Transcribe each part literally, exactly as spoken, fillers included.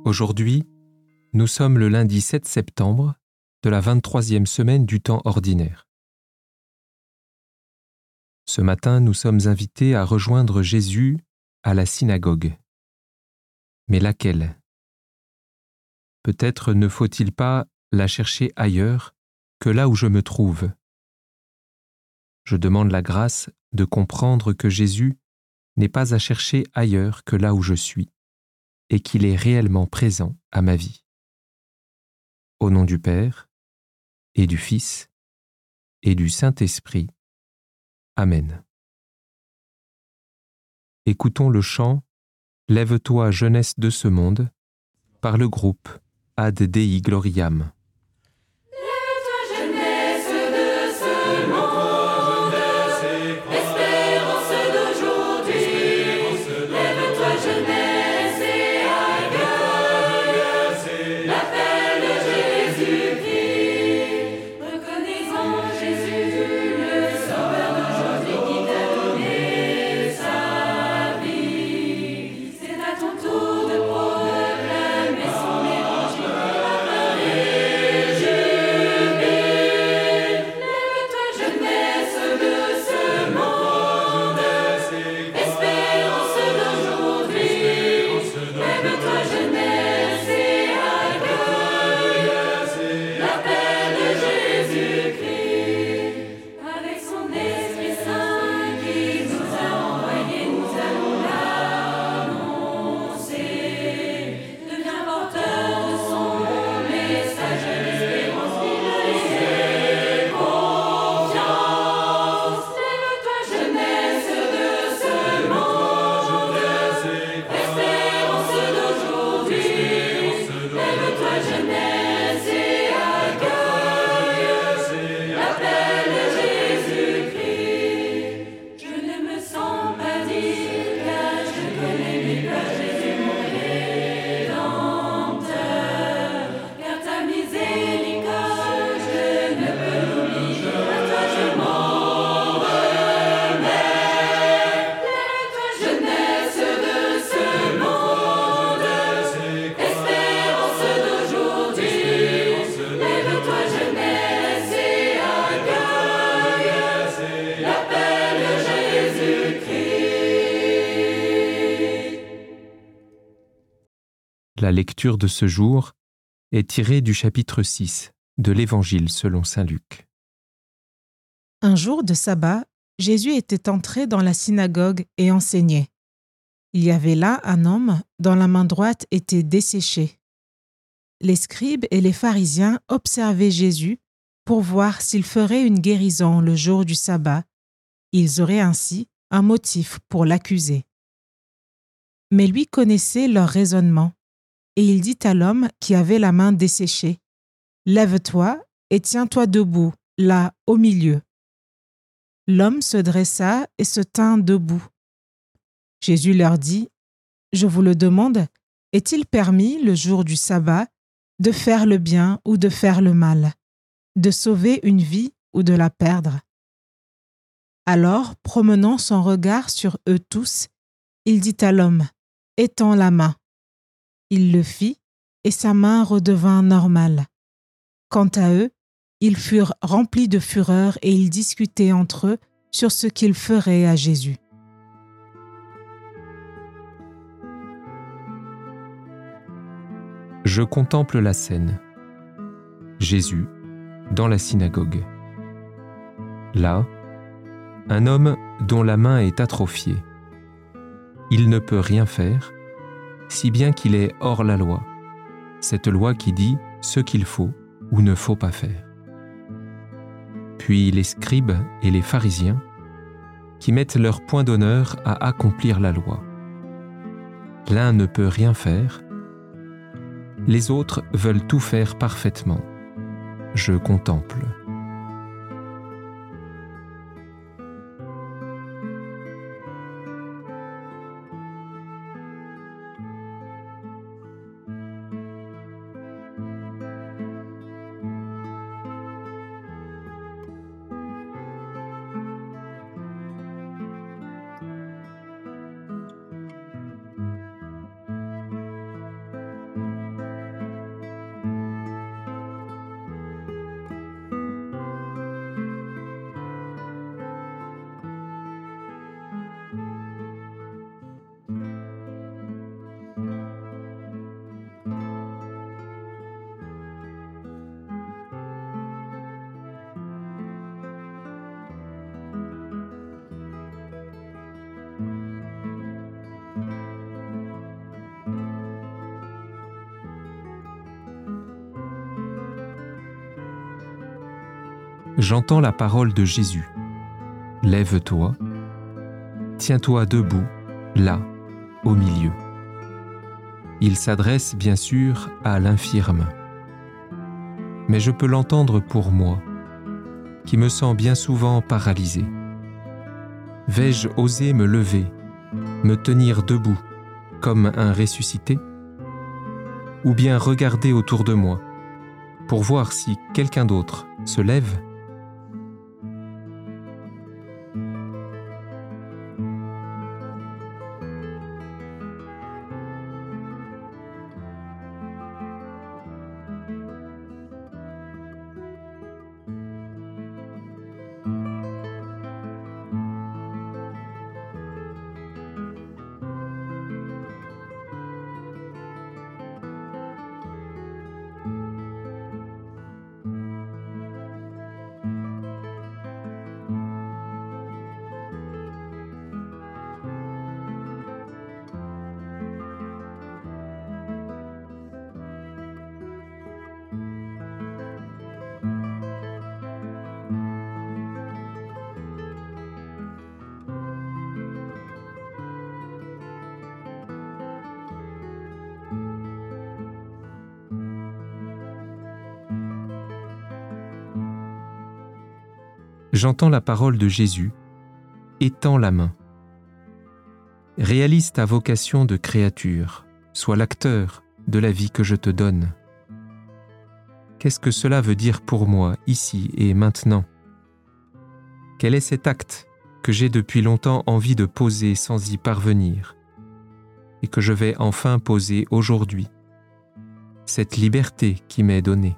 Aujourd'hui, nous sommes le lundi sept septembre de la vingt-troisième semaine du temps ordinaire. Ce matin, nous sommes invités à rejoindre Jésus à la synagogue. Mais laquelle ? Peut-être ne faut-il pas la chercher ailleurs que là où je me trouve. Je demande la grâce de comprendre que Jésus n'est pas à chercher ailleurs que là où je suis, et qu'il est réellement présent à ma vie. Au nom du Père, et du Fils, et du Saint-Esprit. Amen. Écoutons le chant « Lève-toi, jeunesse de ce monde » par le groupe Ad Dei Gloriam. La lecture de ce jour est tirée du chapitre six de l'Évangile selon saint Luc. Un jour de sabbat, Jésus était entré dans la synagogue et enseignait. Il y avait là un homme dont la main droite était desséchée. Les scribes et les pharisiens observaient Jésus pour voir s'il ferait une guérison le jour du sabbat. Ils auraient ainsi un motif pour l'accuser. Mais lui connaissait leur raisonnement. Et il dit à l'homme qui avait la main desséchée, « Lève-toi et tiens-toi debout, là, au milieu. » L'homme se dressa et se tint debout. Jésus leur dit, « Je vous le demande, est-il permis, le jour du sabbat, de faire le bien ou de faire le mal, de sauver une vie ou de la perdre ?» Alors, promenant son regard sur eux tous, il dit à l'homme, « Étends la main. » Il le fit, et sa main redevint normale. Quant à eux, ils furent remplis de fureur et ils discutaient entre eux sur ce qu'ils feraient à Jésus. Je contemple la scène. Jésus, dans la synagogue. Là, un homme dont la main est atrophiée. Il ne peut rien faire, si bien qu'il est hors la loi, cette loi qui dit ce qu'il faut ou ne faut pas faire. Puis les scribes et les pharisiens, qui mettent leur point d'honneur à accomplir la loi. L'un ne peut rien faire, les autres veulent tout faire parfaitement. Je contemple. J'entends la parole de Jésus. Lève-toi, tiens-toi debout, là, au milieu. Il s'adresse bien sûr à l'infirme. Mais je peux l'entendre pour moi, qui me sens bien souvent paralysé. Vais-je oser me lever, me tenir debout, comme un ressuscité? Ou bien regarder autour de moi, pour voir si quelqu'un d'autre se lève? J'entends la parole de Jésus. Étends la main. Réalise ta vocation de créature. Sois l'acteur de la vie que je te donne. Qu'est-ce que cela veut dire pour moi, ici et maintenant? Quel est cet acte que j'ai depuis longtemps envie de poser sans y parvenir, et que je vais enfin poser aujourd'hui? Cette liberté qui m'est donnée.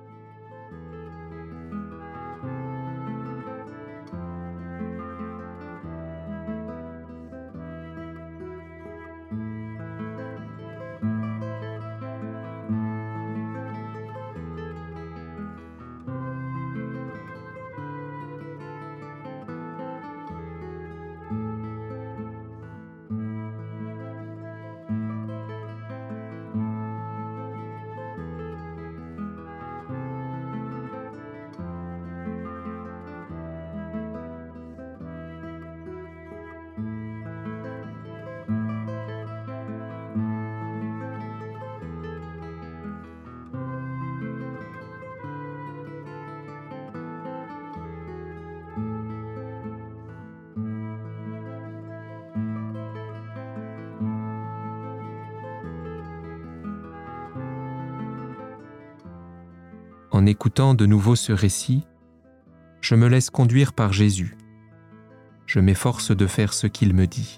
En écoutant de nouveau ce récit, je me laisse conduire par Jésus. Je m'efforce de faire ce qu'il me dit.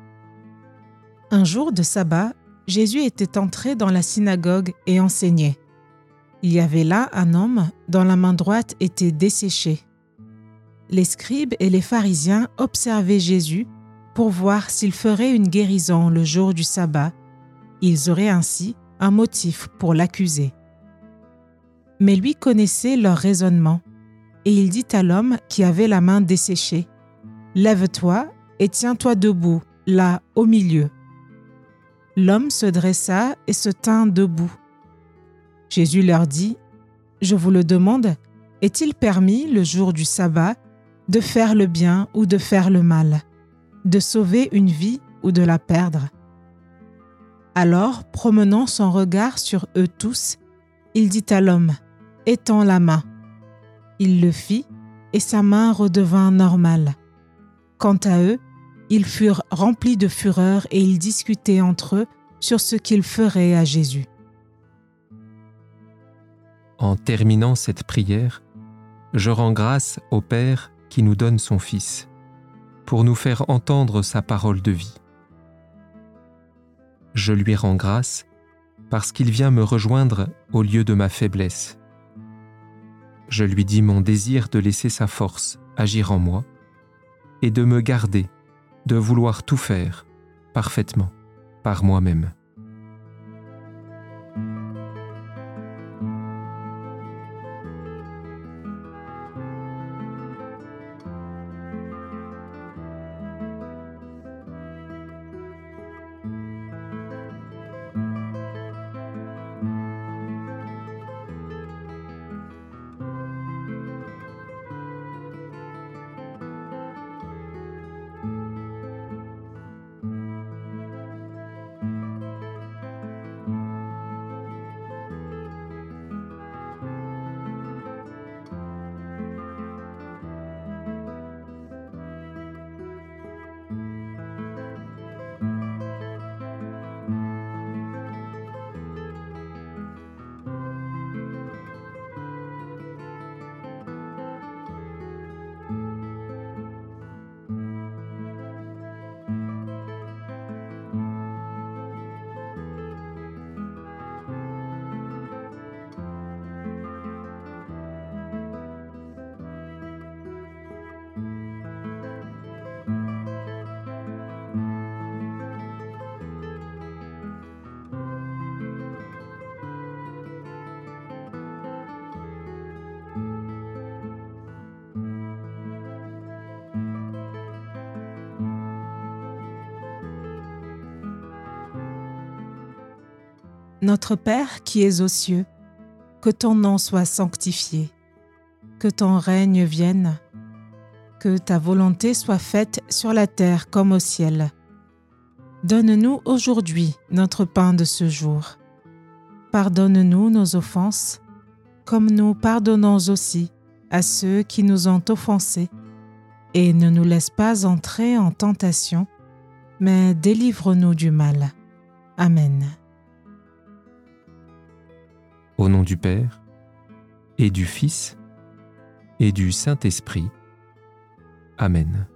Un jour de sabbat, Jésus était entré dans la synagogue et enseignait. Il y avait là un homme dont la main droite était desséchée. Les scribes et les pharisiens observaient Jésus pour voir s'il ferait une guérison le jour du sabbat. Ils auraient ainsi un motif pour l'accuser. Mais lui connaissait leur raisonnement, et il dit à l'homme qui avait la main desséchée, « Lève-toi et tiens-toi debout, là, au milieu. » L'homme se dressa et se tint debout. Jésus leur dit, « Je vous le demande, est-il permis, le jour du sabbat, de faire le bien ou de faire le mal, de sauver une vie ou de la perdre ?» Alors, promenant son regard sur eux tous, il dit à l'homme, « Étends la main. » Il le fit, et sa main redevint normale. Quant à eux, ils furent remplis de fureur et ils discutaient entre eux sur ce qu'ils feraient à Jésus. En terminant cette prière, je rends grâce au Père qui nous donne son Fils, pour nous faire entendre sa parole de vie. Je lui rends grâce parce qu'il vient me rejoindre au lieu de ma faiblesse. Je lui dis mon désir de laisser sa force agir en moi et de me garder, de vouloir tout faire parfaitement par moi-même. Notre Père qui es aux cieux, que ton nom soit sanctifié, que ton règne vienne, que ta volonté soit faite sur la terre comme au ciel. Donne-nous aujourd'hui notre pain de ce jour. Pardonne-nous nos offenses, comme nous pardonnons aussi à ceux qui nous ont offensés, et ne nous laisse pas entrer en tentation, mais délivre-nous du mal. Amen. Au nom du Père, et du Fils, et du Saint-Esprit. Amen.